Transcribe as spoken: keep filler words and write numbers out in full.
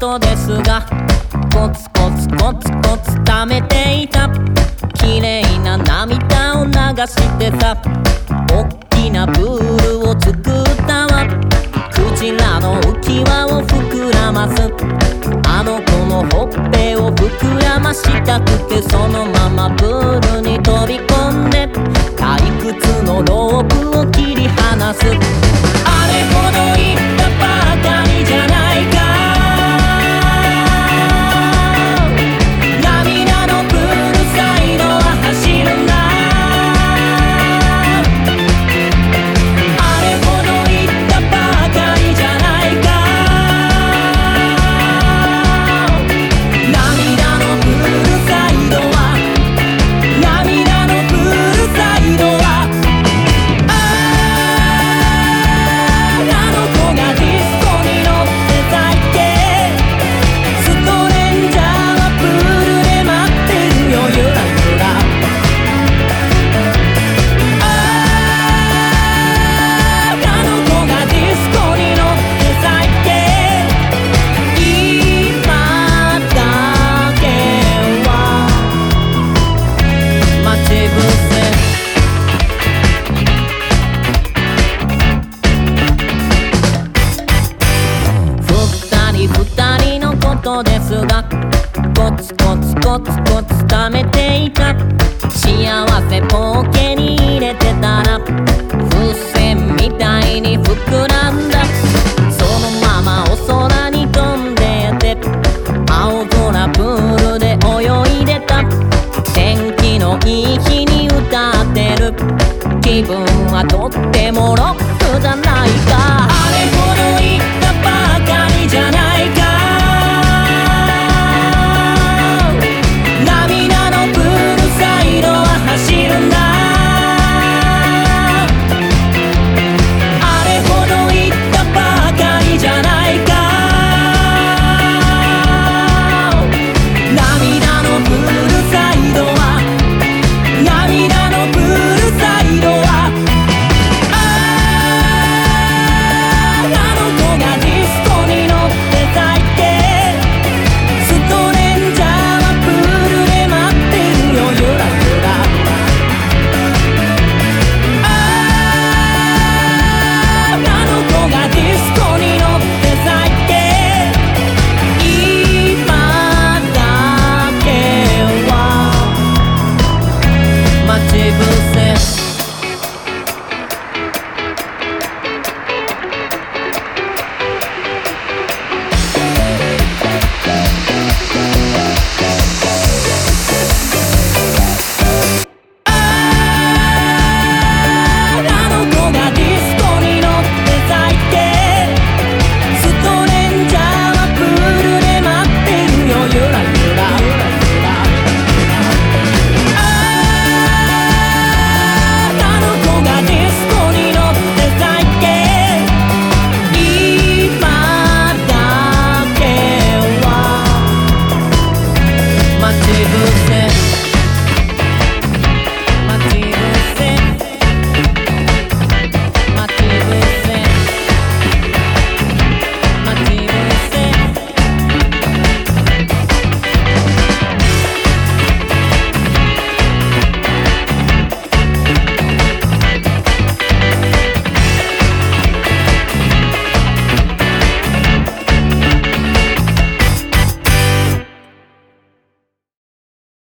ことですが、コツコツコツコツ溜めていた綺麗な涙を流してさ、おっきなプールを作ったわ。クジラの浮き輪を膨らます、あの子のほっぺを膨らましたくて、そのままプールに飛び込んで退屈のロープを切り離す。あれほど言ったばかりじゃないか、涙のプールサイドは走るな。あれほど言ったばかりじゃないか、涙のプールサイドは、涙のプールサイドは、あああの子がディスコに乗ってたいって、ストレンジャーはプールで待ってるよ、ゆらゆら。あああの子がディスコに乗ってたいって、今だけは待ち伏せ。二人二人のことですが、コツコツコツコツ溜めていた